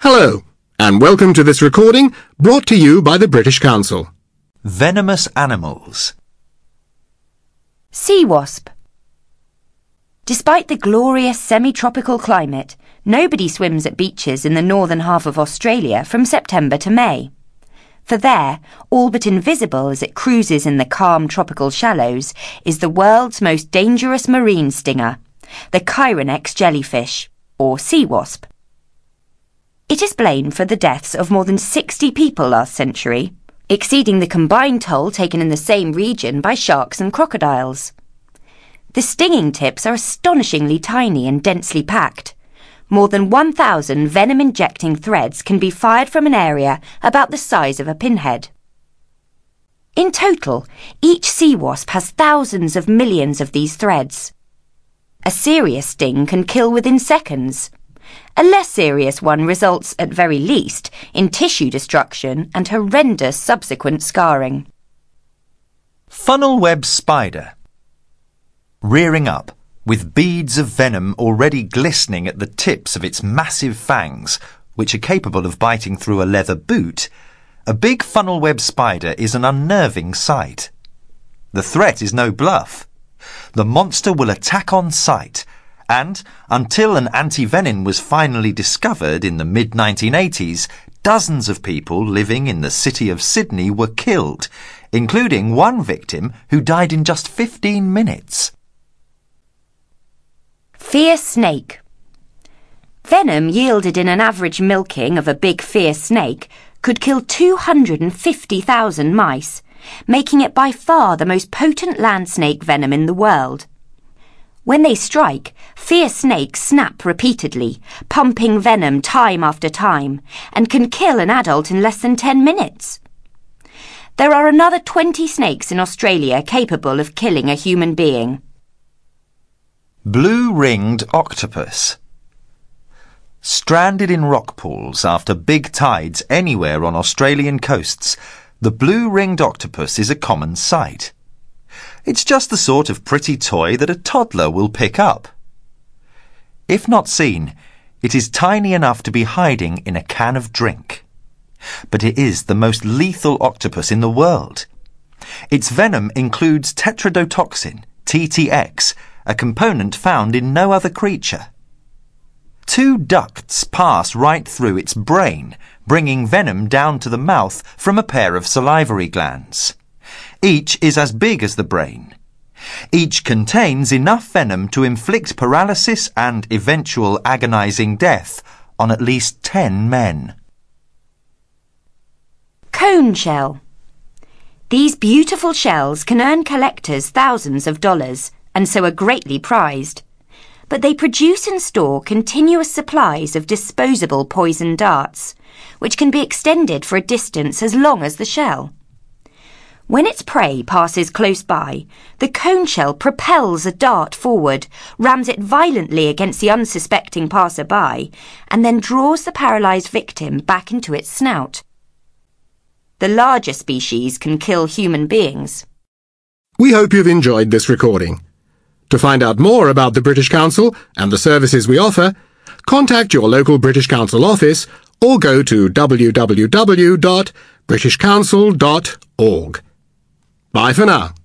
Hello, and welcome to this recording brought to you by the British Council. Venomous animals. Sea wasp. Despite the glorious semi-tropical climate, nobody swims at beaches in the northern half of Australia from September to May. For there, all but invisible as it cruises in the calm tropical shallows, is the world's most dangerous marine stinger, the Chironex jellyfish, or sea wasp. It is blamed for the deaths of more than 60 people last century, exceeding the combined toll taken in the same region by sharks and crocodiles. The stinging tips are astonishingly tiny and densely packed. More than 1,000 venom-injecting threads can be fired from an area about the size of a pinhead. In total, each sea wasp has thousands of millions of these threads. A serious sting can kill within seconds. A less serious one results, at very least, in tissue destruction and horrendous subsequent scarring. Funnel web spider. Rearing up, with beads of venom already glistening at the tips of its massive fangs, which are capable of biting through a leather boot, a big funnel web spider is an unnerving sight. The threat is no bluff. The monster will attack on sight, and, until an antivenin was finally discovered in the mid-1980s, dozens of people living in the city of Sydney were killed, including one victim who died in just 15 minutes. Fierce snake. Venom yielded in an average milking of a big fierce snake could kill 250,000 mice, making it by far the most potent land snake venom in the world. When they strike, fierce snakes snap repeatedly, pumping venom time after time, and can kill an adult in less than 10 minutes. There are another 20 snakes in Australia capable of killing a human being. Blue-ringed octopus. Stranded in rock pools after big tides anywhere on Australian coasts, the blue-ringed octopus is a common sight. It's just the sort of pretty toy that a toddler will pick up. If not seen, it is tiny enough to be hiding in a can of drink. But it is the most lethal octopus in the world. Its venom includes tetrodotoxin, TTX, a component found in no other creature. 2 ducts pass right through its brain, bringing venom down to the mouth from a pair of salivary glands. Each is as big as the brain. Each contains enough venom to inflict paralysis and eventual agonizing death on at least 10 men. Cone shell. These beautiful shells can earn collectors thousands of dollars and so are greatly prized. But they produce and store continuous supplies of disposable poison darts, which can be extended for a distance as long as the shell. When its prey passes close by, the cone shell propels a dart forward, rams it violently against the unsuspecting passer-by, and then draws the paralysed victim back into its snout. The larger species can kill human beings. We hope you've enjoyed this recording. To find out more about the British Council and the services we offer, contact your local British Council office or go to www.britishcouncil.org. Bye for now.